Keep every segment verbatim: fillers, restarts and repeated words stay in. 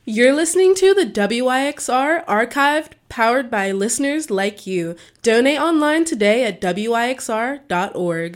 You're listening to the W Y X R Archived, powered by listeners like you. Donate online today at W Y X R dot org.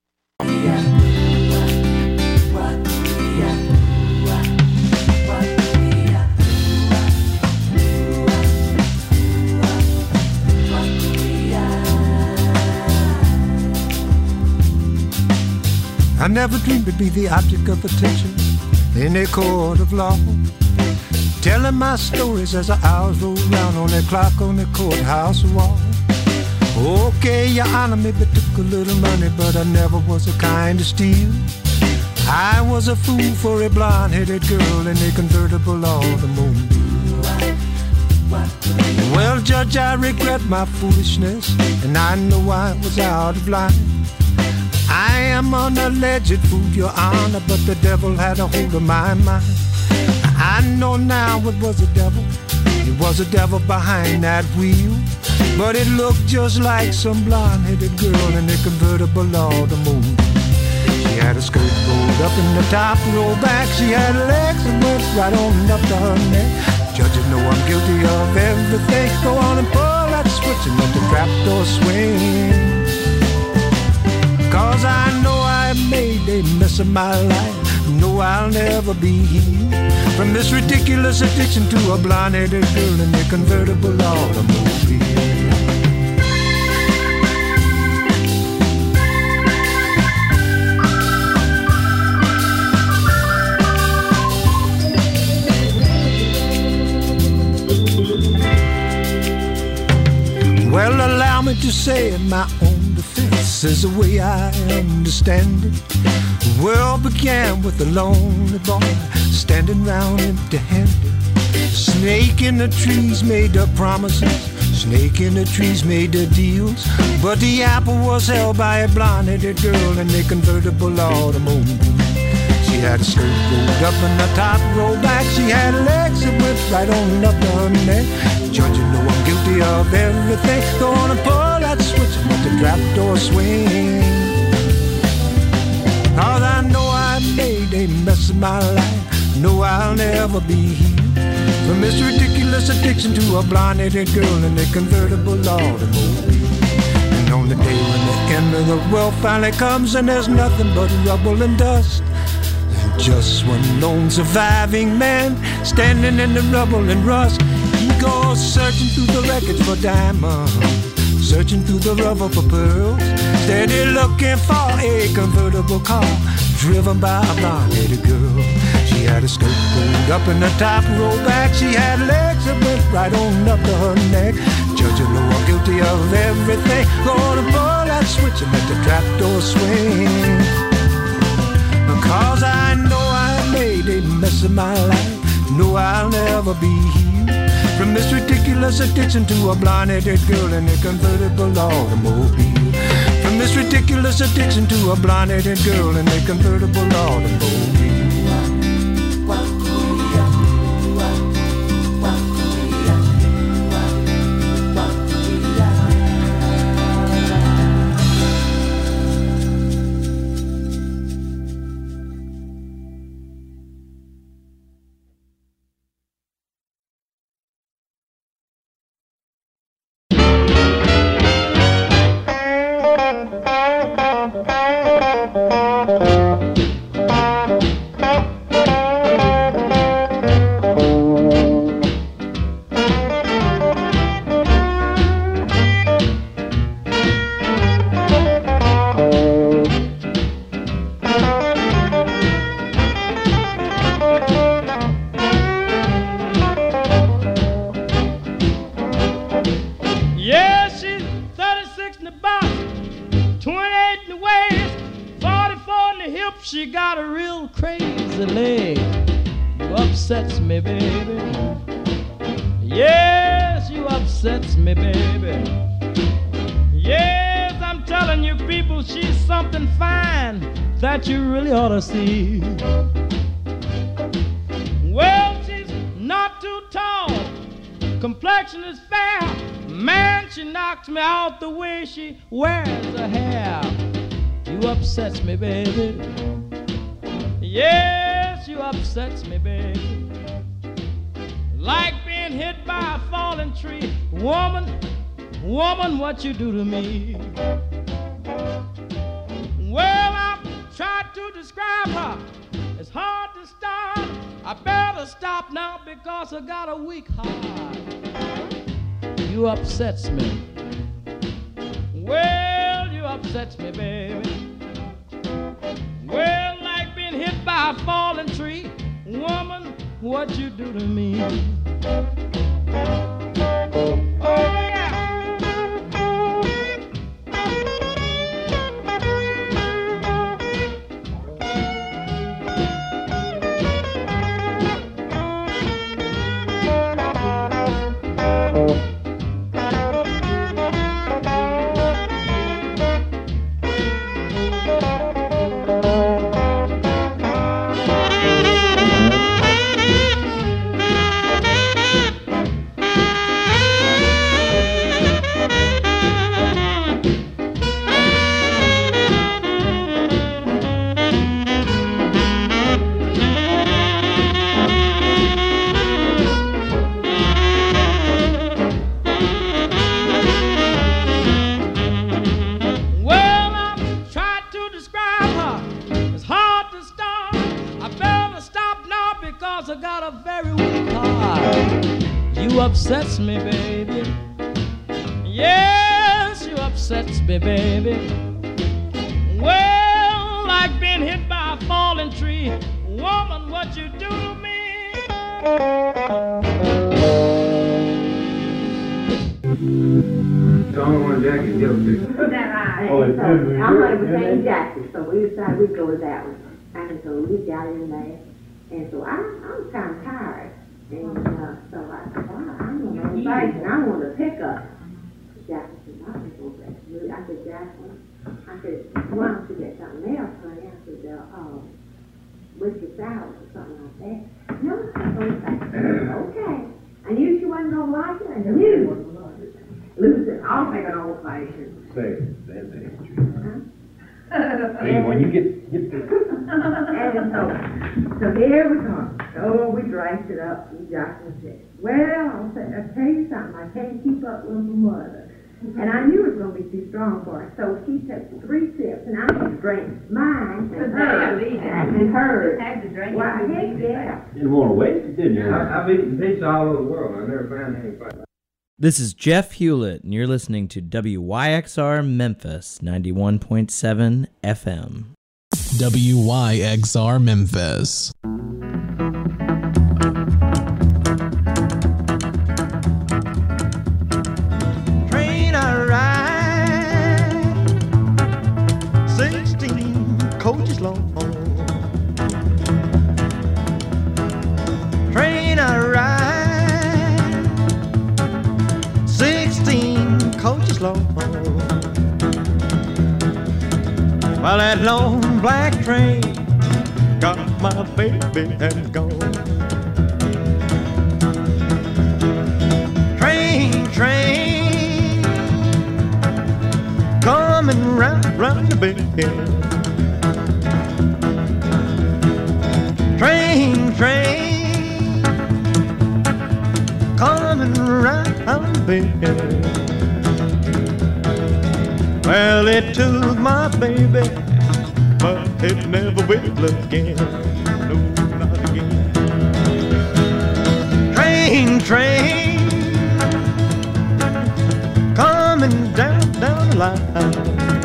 I never dreamed to be the object of attention in a court of law, telling my stories as the hours roll round on that clock on the courthouse wall. Okay, you honor me, but took a little money, but I never was the kind to steal. I was a fool for a blonde-headed girl in a convertible automobile. Well, Judge, I regret my foolishness, and I know I was out of line. I am an alleged fool, Your Honor, but the devil had a hold of my mind. I know now it was the devil. It was the devil behind that wheel. But it looked just like some blonde-headed girl in a convertible automobile. She had a skirt rolled up in the top, rolled back. She had legs that went right on up to her neck. Judge, you know I'm guilty of everything. Go on and pull that switch and let the trapdoor swing. Cause I know I made a mess of my life. No, I'll never be healed from this ridiculous addiction to a blonde-headed girl in a convertible automobile. Well, allow me to say in my own defense, is the way I understand it. The world began with a lonely boy standing round empty-handed. Snake in the trees made the promises, snake in the trees made the deals, but the apple was held by a blonde-headed girl in a convertible automobile. She had a skirt rolled up and the top rolled back. She had legs that went right on up to her neck. Judge, you know I'm guilty of everything. Go on and pull that switch and let the trapdoor swing. Cause I know I made a mess of my life. No, I'll never be healed from this ridiculous addiction to a blonde-headed girl in a convertible automobile. And on the day when the end of the world finally comes and there's nothing but rubble and dust, just one lone surviving man standing in the rubble and rust. He goes searching through the wreckage for diamonds, searching through the rubble for pearls, steady looking for a convertible car driven by a blonde-headed girl. She had a skirt rolled up and the top rolled back. She had legs that went right on up to her neck. Judge, you know I'm guilty of everything. Gonna pull that switch and let the trapdoor swing. Cause I know I made a mess of my life. No, I'll never be healed from this ridiculous addiction to a blonde-headed girl in a convertible automobile. From this ridiculous addiction to a blonde-headed girl in a convertible automobile. See. Well, she's not too tall, complexion is fair. Man, she knocks me out the way she wears her hair. You upsets me, baby. Yes, you upsets me, baby. like being hit by a falling tree. Woman, woman, what you do to me? Well, I tried to describe her. It's hard to start. I better stop now because I got a weak heart. You upsets me. Well, you upsets me, baby. Well, like being hit by a falling tree. Woman, what you do to me? Oh, yeah. Upsets me, baby. Yes, you upsets me, baby. Well, like being hit by a falling tree. Woman, what you do to me? The only one Jackie guilty. Is that right? Oh, it's so good. I'm going to change Jackie, so we decided we'd go with that one. And so we got in there. And so I, I was kind of tired. And uh, so I said, well, I'm going to invite and I want to pick up. Jackie said, I think we'll take you. I said, Jackie, I said, why don't you get something else, honey? I said, uh, uh, whiskey sour or something like that. No, I said, okay. I knew she wasn't going to like it. I knew. Listen, I'll make an old fashioned. Say, that's extra. Huh? Hey, when you get, get the... And so, so here we come. Oh, we drank it up, and Jocelyn said, well, I'll, say, I'll tell you something, I can't keep up with my mother. And I knew it was going to be too strong for her, so she took three sips, and I just drank mine, and hers, and hers. Why, heck yeah. You didn't want to waste it, did you? I, I've eaten pizza all over the world. I never found anything. This is Jeff Hewlett, and you're listening to W Y X R Memphis ninety-one point seven F M. W Y X R Memphis. Train I ride, sixteen coaches long. Train I ride, sixteen coaches long. While that long black train got my baby and gone. Train, train, coming round, round the bend. Train, train, coming round the bend. Well, it took my baby, but it never will again. No, not again. Train, train, coming down, down the line.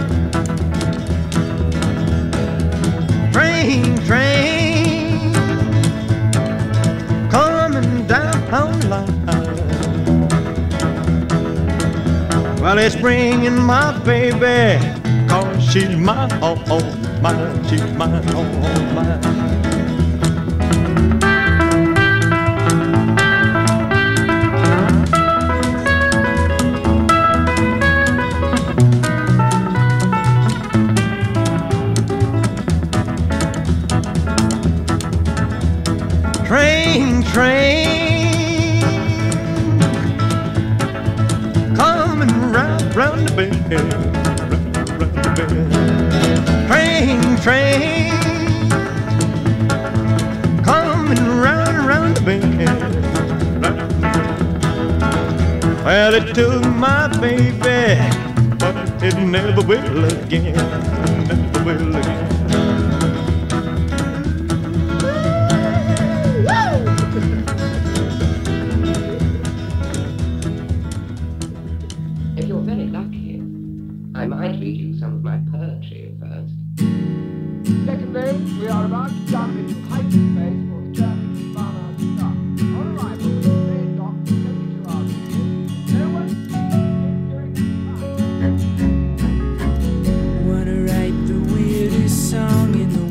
Train, train, coming down the line. Well, it's bringing my baby, 'cause she's mine, oh, oh, mine, she's mine, oh, oh, mine. Train, train, coming round, round the bend, round, round the bend. Train, train, coming round, round the bend, round, Well, it took my baby, but it never will again, never will again. If you're very lucky, I might read you some of my poetry first. Secondly, we are about to jump into hyperspace for the journey to Fana Star. On arrival, the main dock is twenty-two hours. No one during Wanna write the weirdest song in the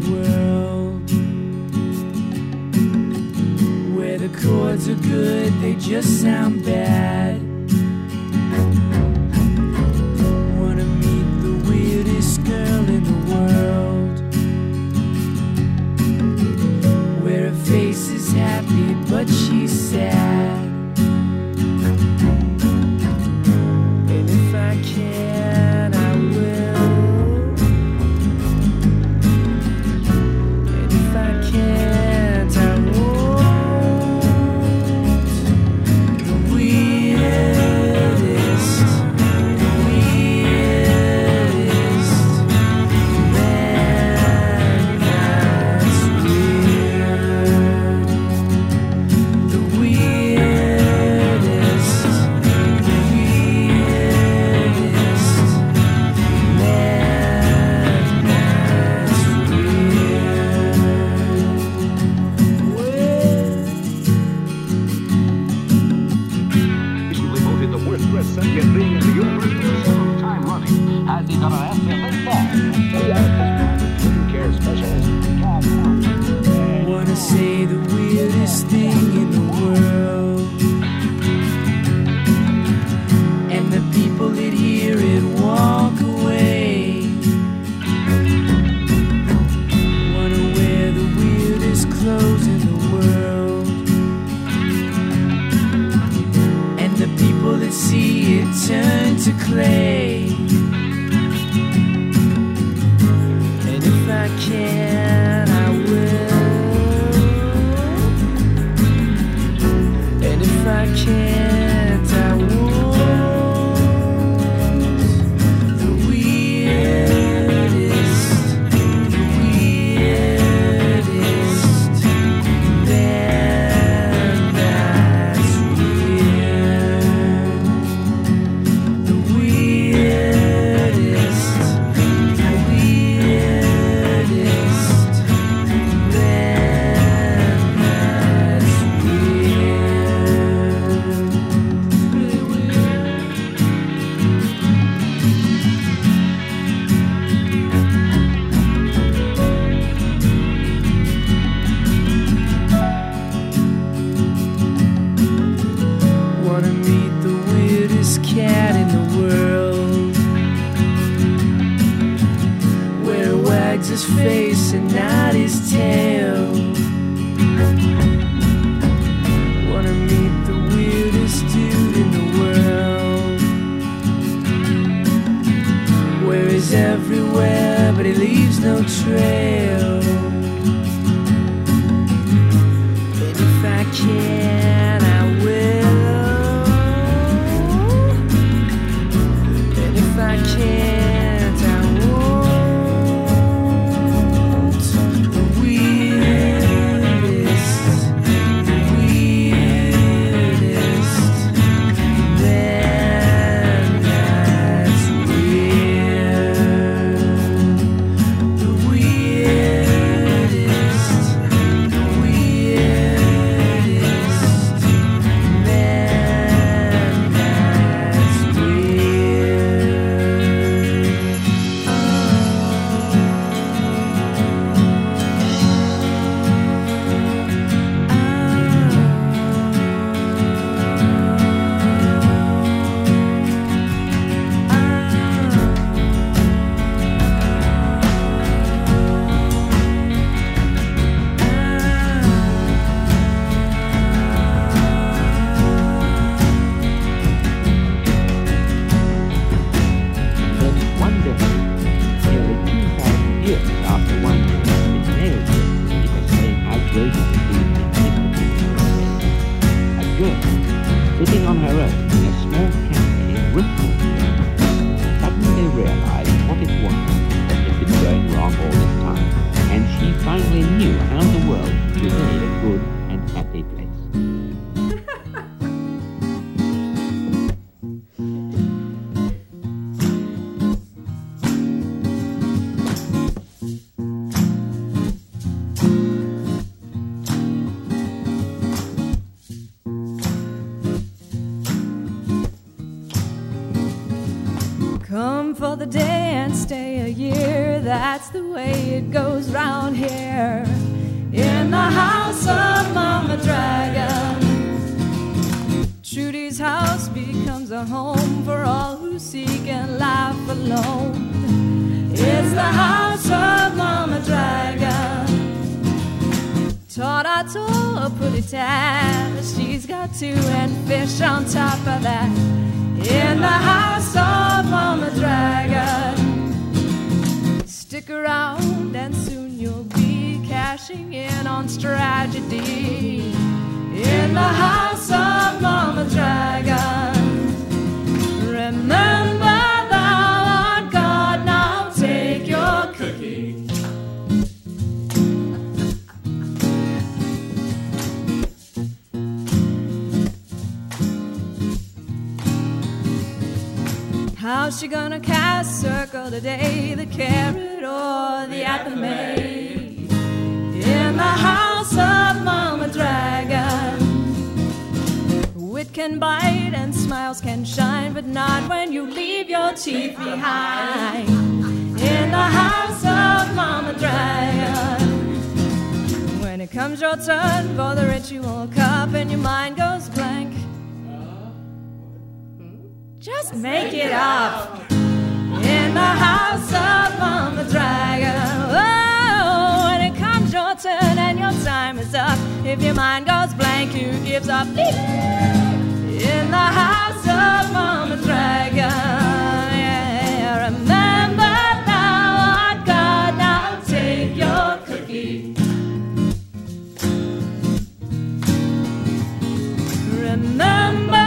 world, where the chords are good, they just sound bad. Wanna meet the weirdest girl in the world, where her face is happy but she's sad. And if I can, I will. And if I can't, I won't. The weirdest, the weirdest man that's weird. The weirdest, the weirdest man that's Recently voted the worst dressed second being in the universe for the seventh time running. Has he got an answer for that? Care specialist. Wanna say the weirdest thing in the world, and the people that hear it walk away. Wanna wear the weirdest clothes in the world, and the people that see it turn to clay. And if I can, I will. And if I can't, I won't. The weirdest, the weirdest man that's weird. The weirdest, the weirdest man that's weird. Really weird. Wanna meet the weirdest cat in the world, where it wags his face and not his tail. Wanna meet the weirdest dude in the world, where he's everywhere but he leaves no trail. And if I can, I will. And if I can't, I won't. The weirdest, the weirdest man that's weird. The weirdest, the weirdest man that's Then one day, nearly two thousand years after one day, his nails grew, and he was saying how great it would be if it could be a girl. sitting on her own in a small cafe in Wimbledon, suddenly realized what it was that had been going wrong all this time, and she finally knew how the world could be made a good and happy place. Come for the day and stay a year, that's the way it goes round here. In the house of Mama Dragon, Trudy's house becomes a home for all who seek and laugh alone. It's the house of Mama Dragon. Taught I told a pretty tad, she's got two and fish on top of that. In the house of Mama Dragon, stick around and soon you'll be cashing in on strategy. In the house of Mama Dragon, remember thou art God, now take your cookie. How's she gonna cast circle today, the carrot or the athame? In the house of Mama Dragon, wit can bite and smiles can shine, but not when you leave your teeth behind. In the house of Mama Dragon, when it comes your turn for the ritual cup and your mind goes blank, just make it up. In the house of Mama Dragon, oh, when it comes your turn and your time is up, if your mind goes blank, who gives up? In the house of Mama Dragon, yeah, remember thou art God, now take your cookie. Remember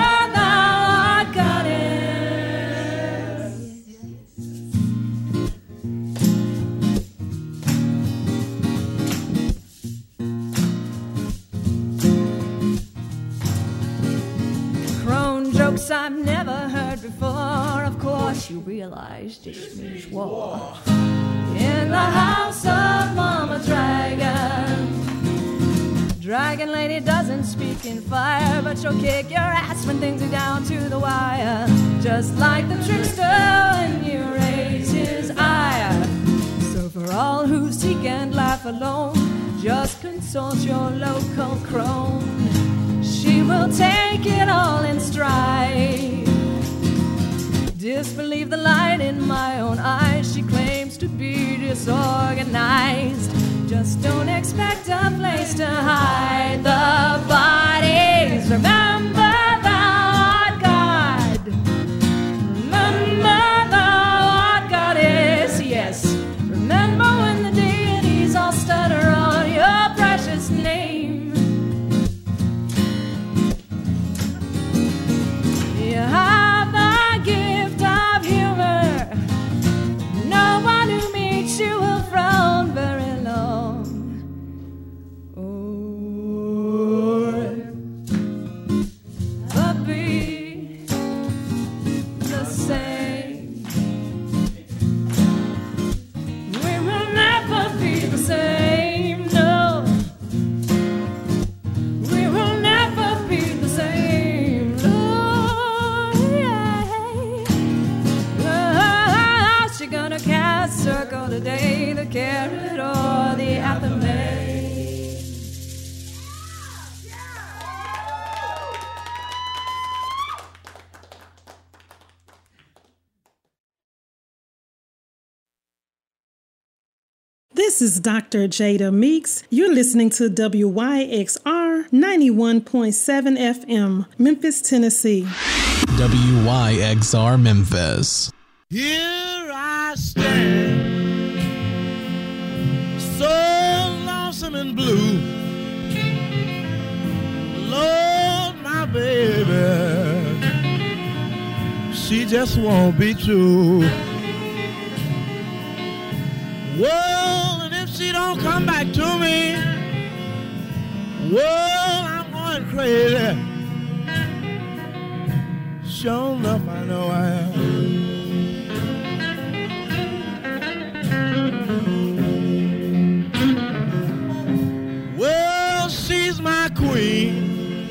I've never heard before. Of course you realize this means war. In the house of Mama Dragon, Dragon Lady doesn't speak in fire, but she'll kick your ass when things are down to the wire. Just like the trickster when you raise his ire. So for all who seek and laugh alone, just consult your local crone. She will take it all in stride. Disbelieve the light in my own eyes. She claims to be disorganized. Just don't expect a place to hide the bodies. Remember thou art God. Remember thou art Goddess. Yes. Remember when the deities all stutter on your precious name. You have the gift of humor. No one who meets you will frown very long. Or but be the same. We will never be the same. No, we will never be the same. Gonna cast circle today, the carrot or the athame. This is Doctor Jada Meeks. You're listening to W Y X R ninety-one point seven F M, Memphis, Tennessee. W Y X R Memphis. Here I stand, so lonesome blue. Lord, my baby just won't be true. Well, and if she don't come back to me, well, I'm going crazy. Sure enough, I know I am. Well, she's my queen.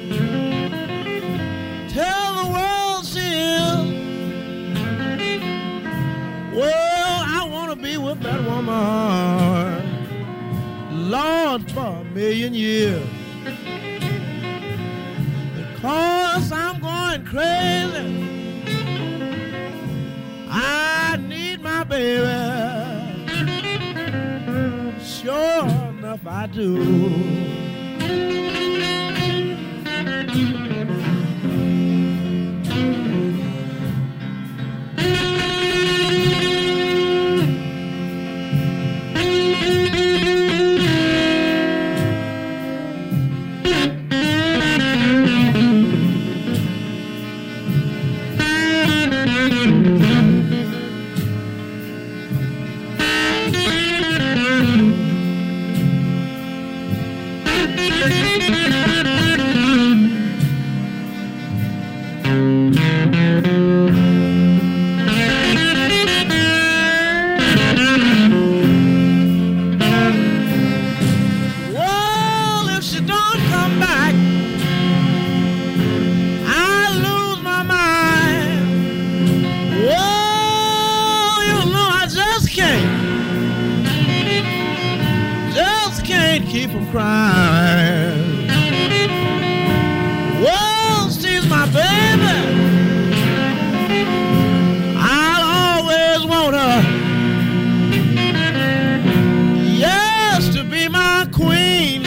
Tell the world she is. Well, I want to be with that woman, Lord, for a million years. Because I'm going crazy. I need my baby. Sure enough, I do. Keep from crying. Well, she's my baby. I'll always want her, yes, to be my queen.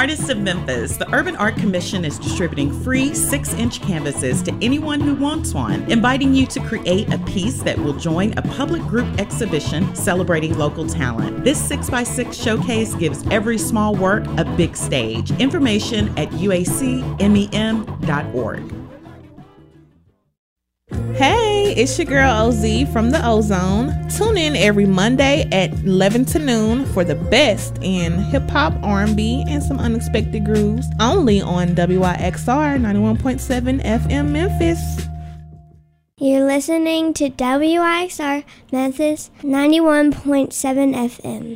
Artists of Memphis, the Urban Art Commission is distributing free six-inch canvases to anyone who wants one, inviting you to create a piece that will join a public group exhibition celebrating local talent. This six by six showcase gives every small work a big stage. Information at U A C M E M dot org. Hey, it's your girl O Z from the Ozone. Tune in every Monday at eleven to noon for the best in hip-hop, R and B, and some unexpected grooves, only on W Y X R ninety-one point seven F M Memphis. You're listening to W Y X R Memphis ninety-one point seven F M.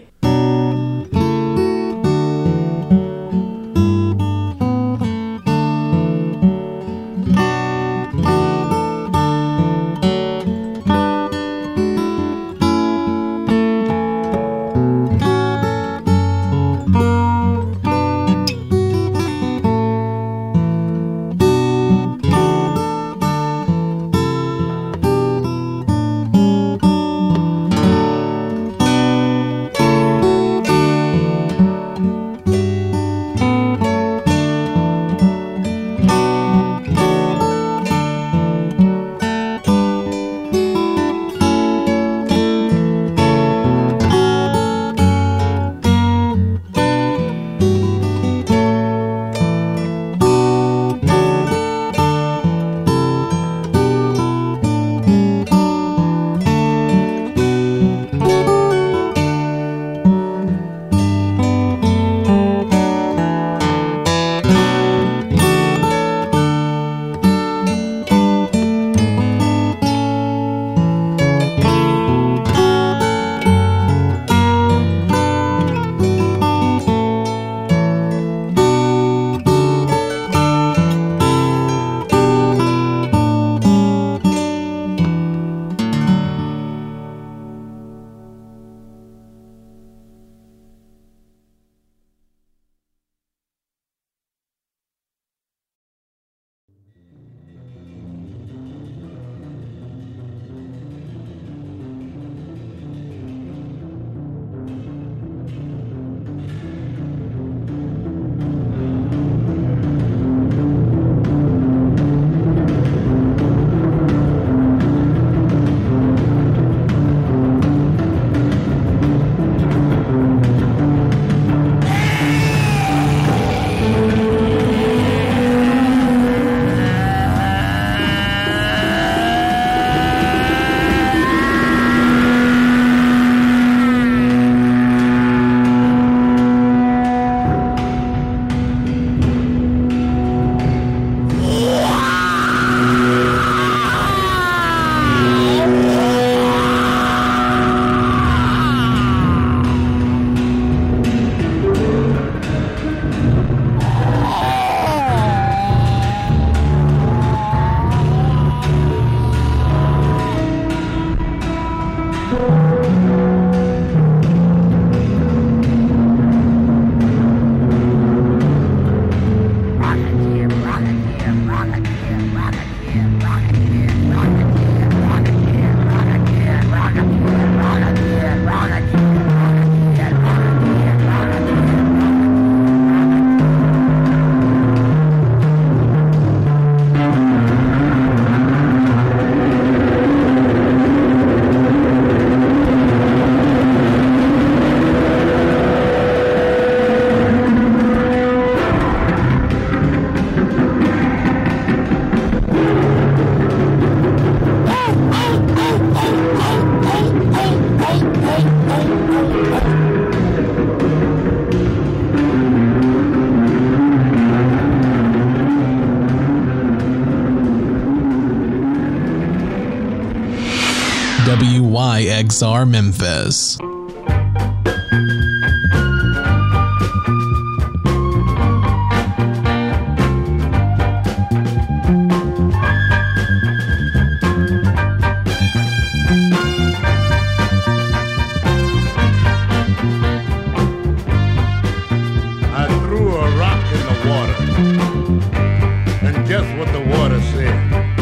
W Y X R Memphis.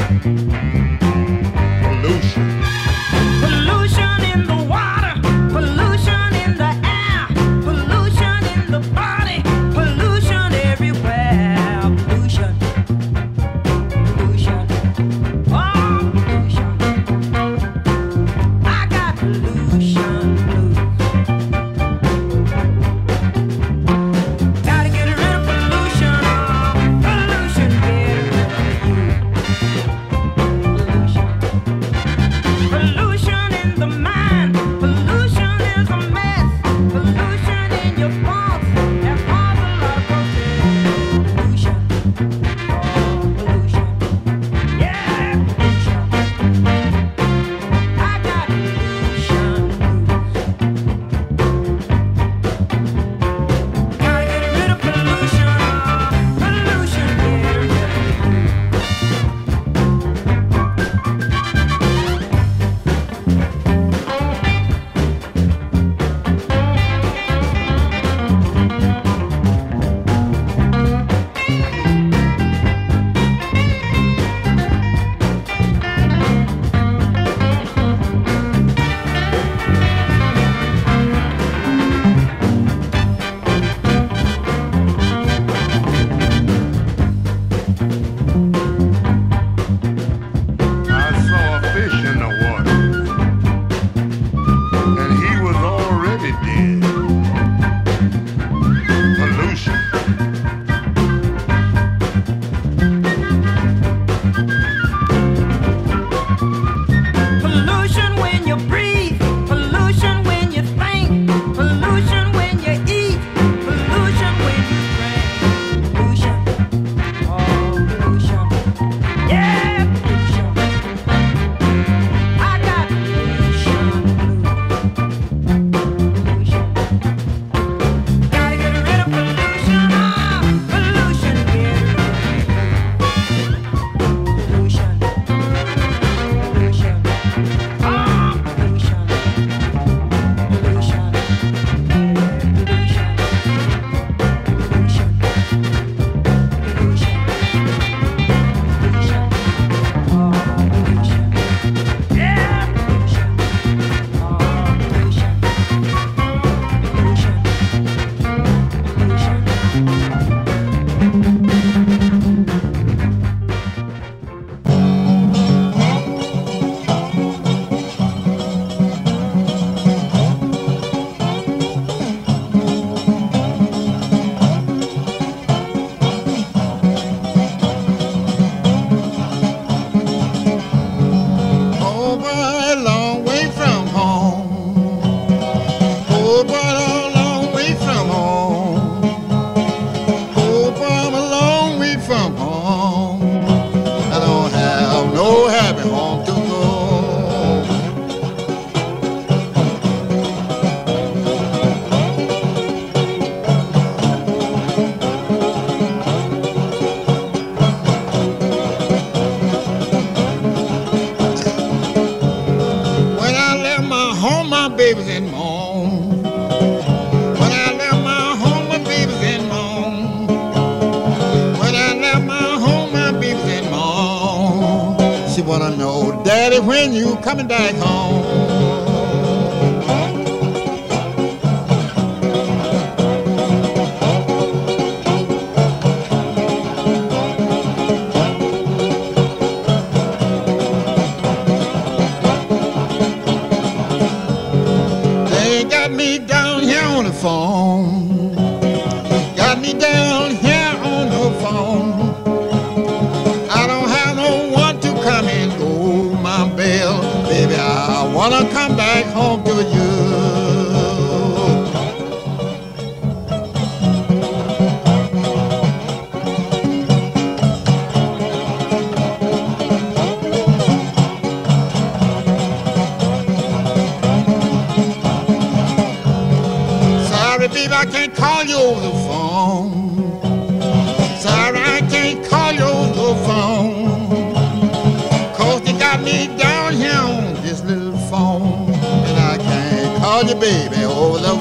Pollution in the water, pollution baby's in moan. When I left my home, my baby's in moan. When I left my home, my baby's in moan. She wanna know, Daddy, when you coming back home? Phone. Got me down here on the phone. I don't have no one to come and go my bell. Baby, I wanna come back home to you. Baby, I can't call you over the phone. Sorry, I can't call you over the phone. Cause you got me down here on this little phone. And I can't call you, baby, over the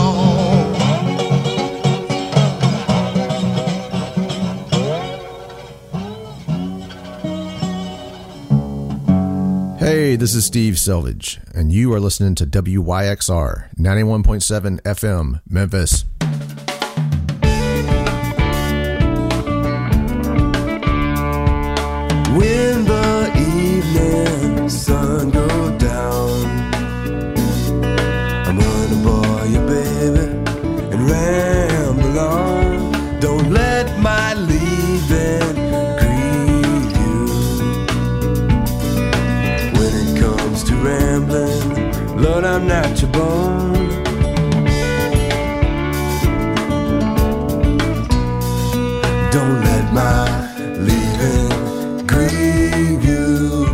phone. Hey, this is Steve Selvage, and you are listening to W Y X R ninety-one point seven F M, Memphis. When the evening sun goes down gone. Don't let my leaving grieve you.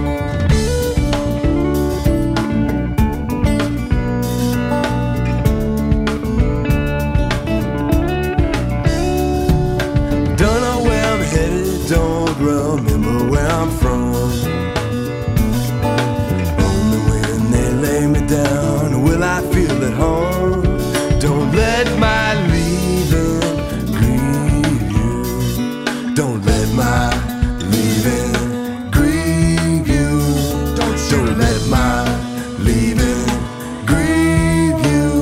Don't know where I'm headed, don't remember where I'm from. Only when they lay me down will I feel at home. Don't let my leaving grieve you. Don't let my leaving grieve you. Don't, don't let my leaving grieve you.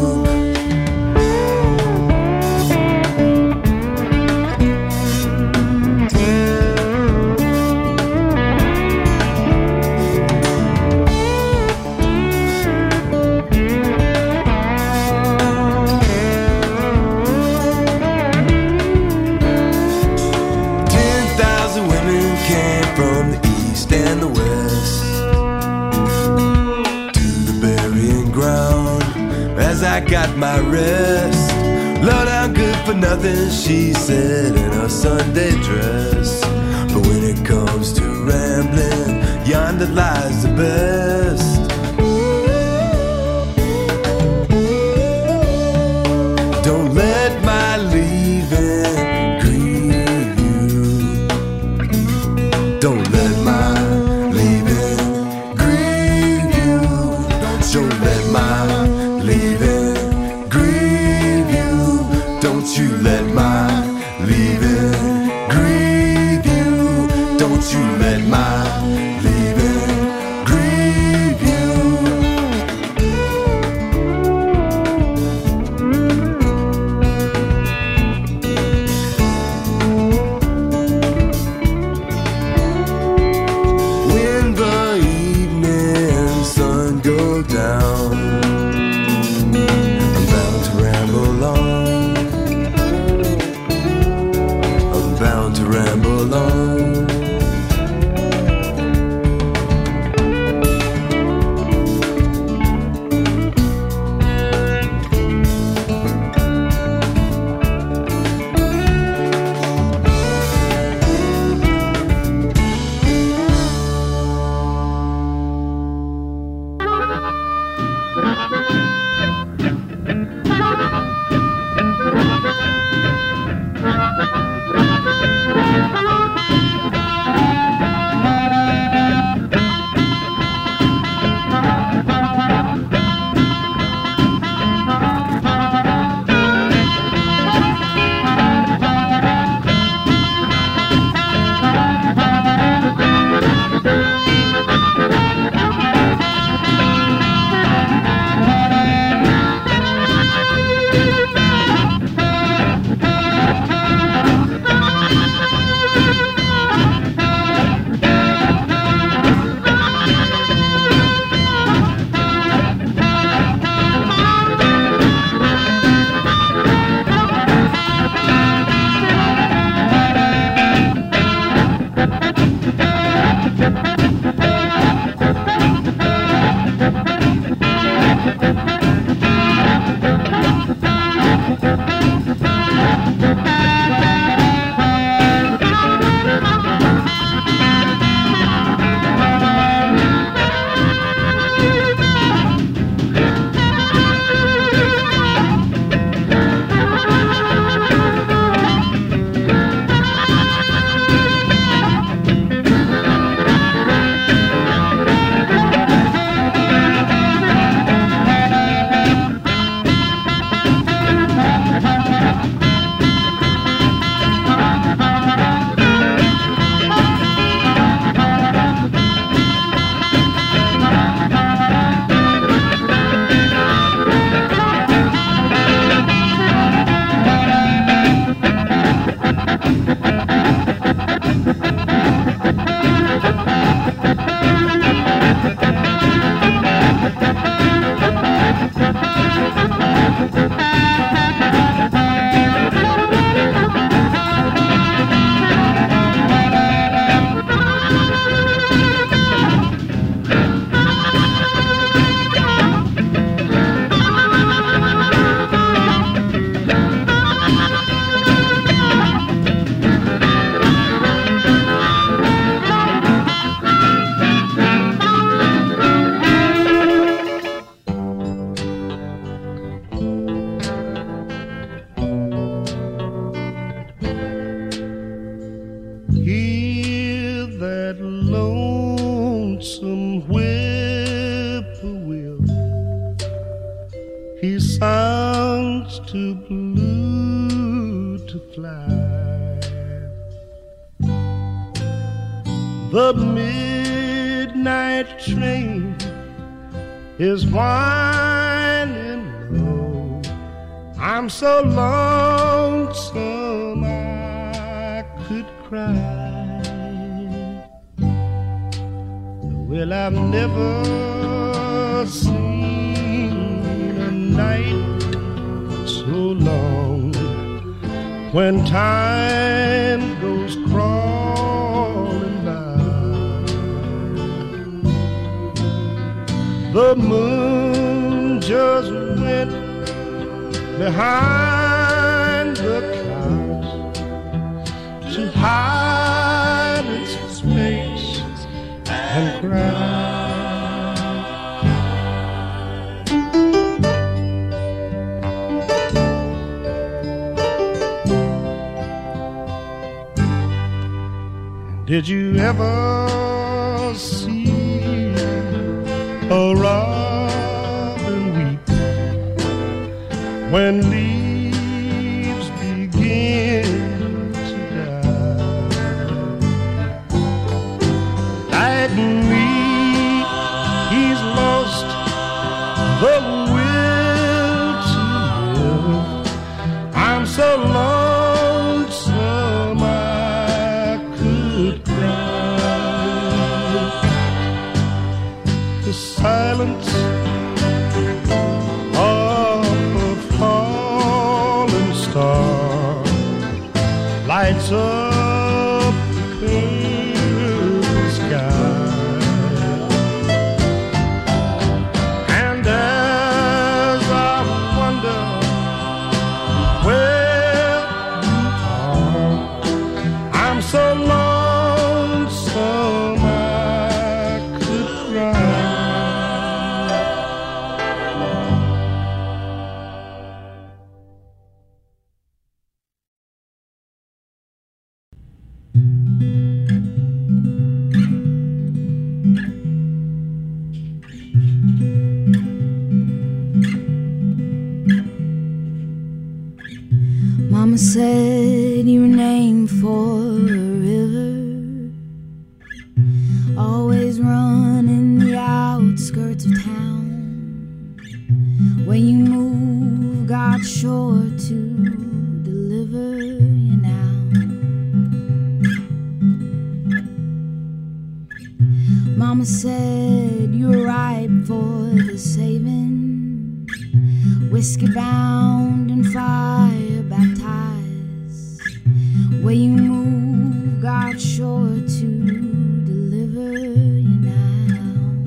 I got my rest. Lord, I'm good for nothing, she said in her Sunday dress. But when it comes to rambling, yonder lies the best. Don't let my leaving grieve you. Don't let my leaving grieve you. Don't let my leaving grieve you. Don't you let my leaving grieve you. Don't you let my leaving grieve you. he sounds too blue to fly. The midnight train is whining low. I'm so lonesome I could cry. Well, I've never seen a night so long when time goes crawling by. The moon just went behind the clouds to hide its face and cry. Did you ever see a robin weep when leaves begin to die? Like me, he's lost the will to live. I'm so lonesome I could cry. The silence of a falling star lights up the clear sky. And as I wonder where you are, I'm so lonesome I could cry. Mama said you were named for a river, always running the outskirts of town. When you move, God's sure to deliver you now. Mama said you were ripe for the saving, whiskey bound and fire baptized. Where you move, God's sure to deliver you now.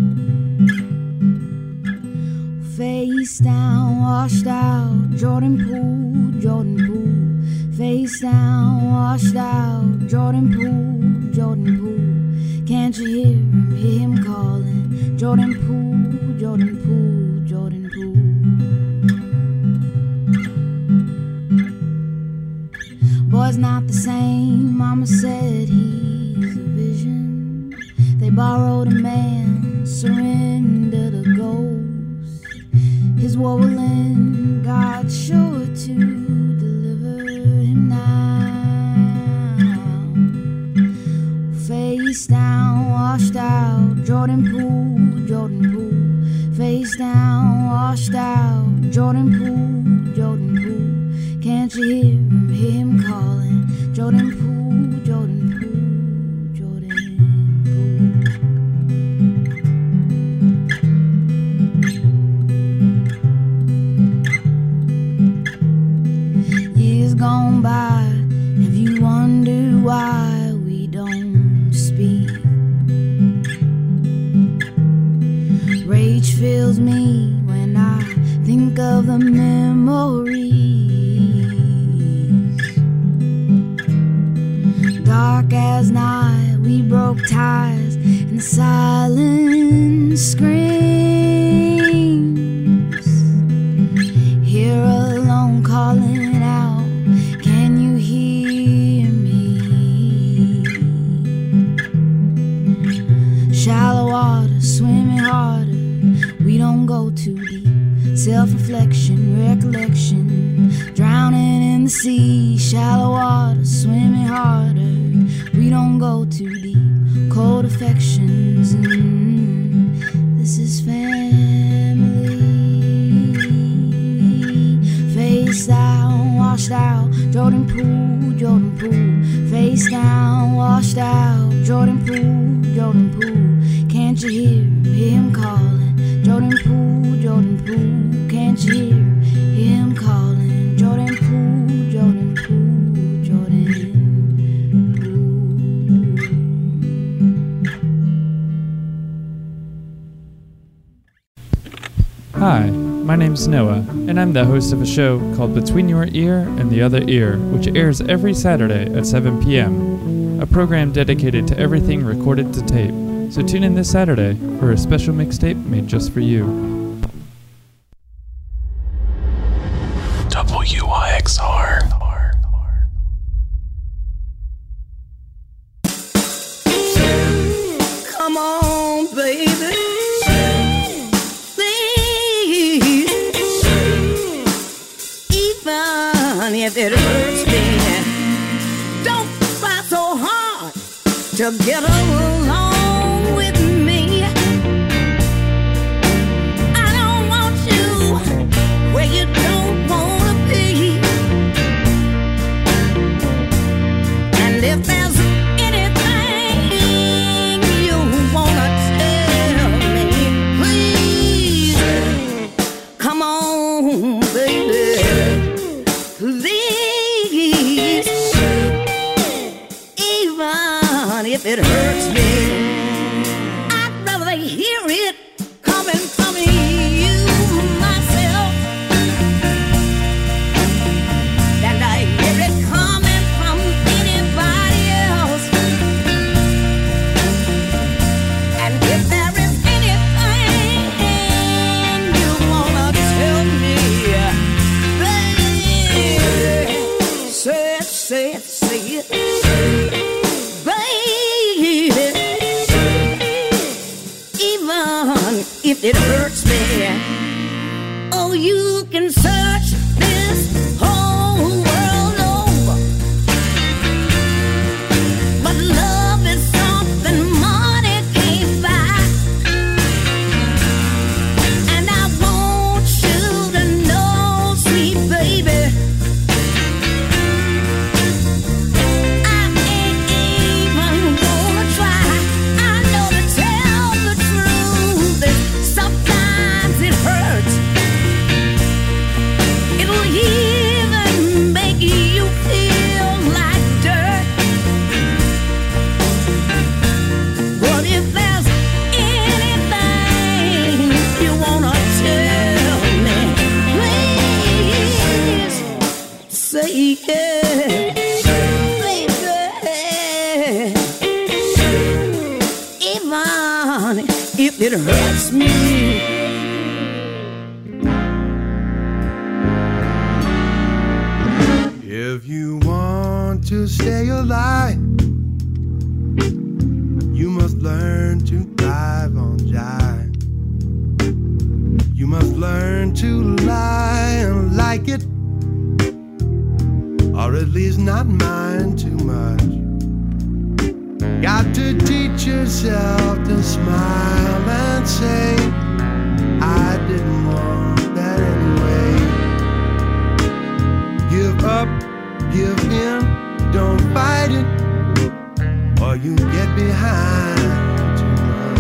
Face down, washed out, Jordan Poole, Jordan Poole. Face down, washed out, Jordan Poole, Jordan Poole. Can't you hear him, hear him calling? Jordan Poole, Jordan Poole, Jordan Poole. Boy's not the same, Mama said he's a vision. They borrowed a man, surrendered a ghost. His woe will end, God's sure to deliver him now. Face down, washed out, Jordan Poole, Jordan Poole. Face down, washed out, Jordan Poole, Jordan Poole. Can't you hear him, hear him calling? Jordan Poole, Jordan Poole, Jordan Poole. Years gone by, have you wondered why we don't speak? Rage fills me when I think of the memories. Dark as night, we broke ties, and the silence screams. Here alone calling out, can you hear me? Shallow water, swimming harder, we don't go too deep. self-reflection, recollection, drowning in the sea, shallow water, swimming harder. We don't go too deep, cold affections. Mm, this is family. Face down, washed out, Jordan Poole, Jordan Poole. Face down, washed out, Jordan Poole, Jordan Poole. Can't you hear him calling? Jordan Poole, Jordan Poole. Can't you hear him calling? Jordan Poole, Jordan Poole, Jordan Poole. Hi, my name's Noah, and I'm the host of a show called Between Your Ear and the Other Ear, which airs every Saturday at seven p.m., a program dedicated to everything recorded to tape. So tune in this Saturday for a special mixtape made just for you. W Y X R. Come on, baby. Please. Even if it hurts me, don't try so hard to get along with me. I don't want you where you don't wanna be. And if there's anything you wanna tell me, please come on, baby. Please, even if it hurts me, I'd rather hear it coming from you myself than I hear it coming from anybody else. And if there is anything you wanna tell me, baby, say it, say it, say it, baby. Even if it hurts me, oh, you can search this whole world over, but love is something money can't buy. And I want you to know, sweet baby, I ain't even gonna try. I know to tell the truth that sometimes it hurts. It'll even make you feel like dirt. But if there's anything you wanna tell me, please say it, baby. Even if it hurts me. If you want to stay alive, you must learn to thrive on jive. You must learn to lie and like it, or at least not mind too much. Got to teach yourself to smile and say, I didn't want that anyway. Give up, give in, don't fight it, or you get behind too much.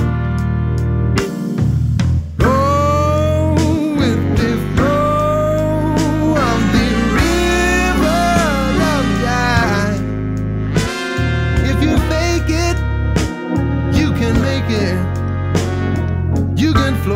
Go with the flow of the river of life. If you fake it, you can make it. You can flow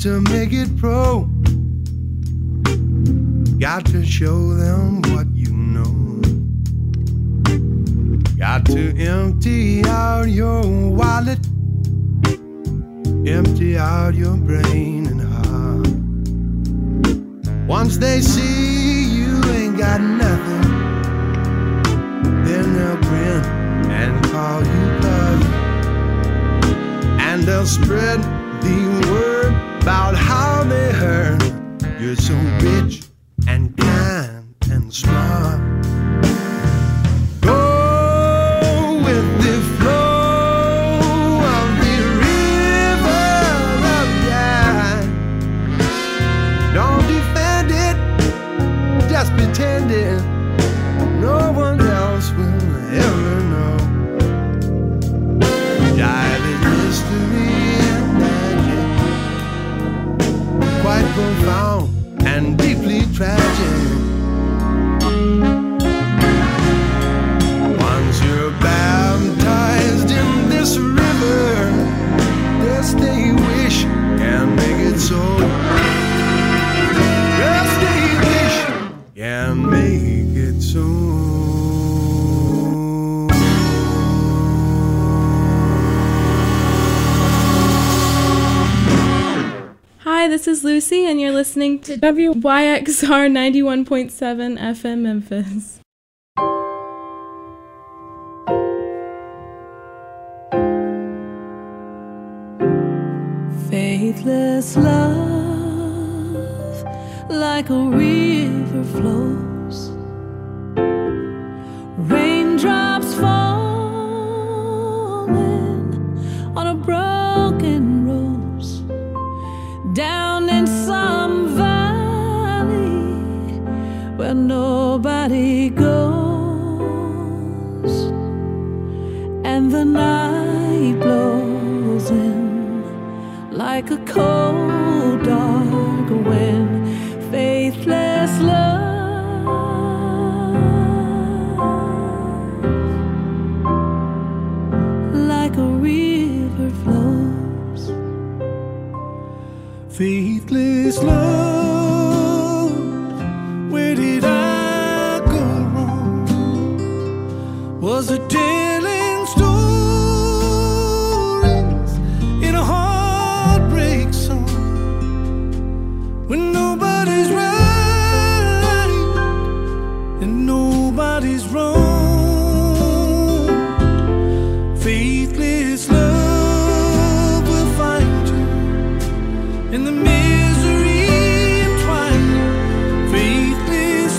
to make it pro. Got to show them what you know. Got to empty out your wallet, empty out your brain and heart. Once they see you ain't got nothing, then they'll grin and call you buddy. And they'll spread the word about how they heard you're so rich and kind and smart. Go with the flow of the river of life. Don't defend it, just pretend it. No one else will ever know. Jive is mystery and magic, quite profound and deeply tragic. Once you're baptized in this river, just a wish can make it so. Just a wish can make it so. Hi, this is Lucy, and you're listening to W Y X R ninety-one point seven F M Memphis. Faithless love, like a river flows, raindrops falling on a broken rose, down in some valley where nobody goes, and the night blows in like a cold dark wind. Faithless love, like a river flows. Faithless love, where did I go wrong? Was it telling stories in a heartbreak song when nobody's right and nobody's wrong? Faithless love will find you in the misery entwined. Faithless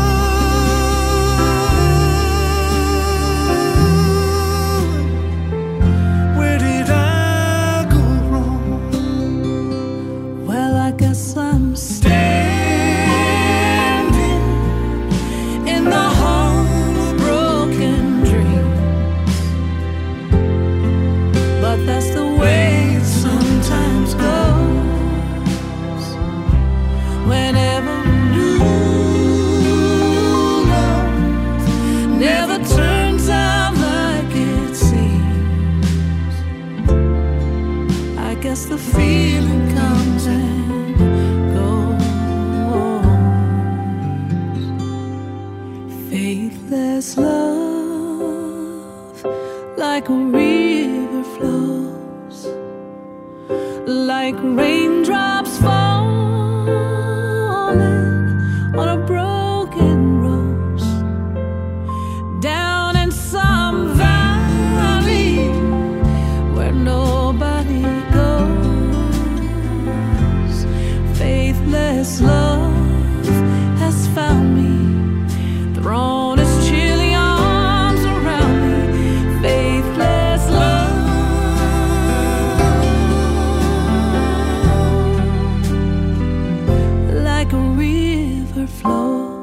love, where did I go wrong? Well, I guess I'm standing in the hall of broken dreams, but that's the way it sometimes goes. Whenever new love never turns out like it seems, I guess the feeling comes and goes. Faithless love, like a river flows, like raindrops falling on a broken rose, down in some valley where nobody goes. Faithless love has found me, thrown its chilly arms around me. Faithless love, like a river flows.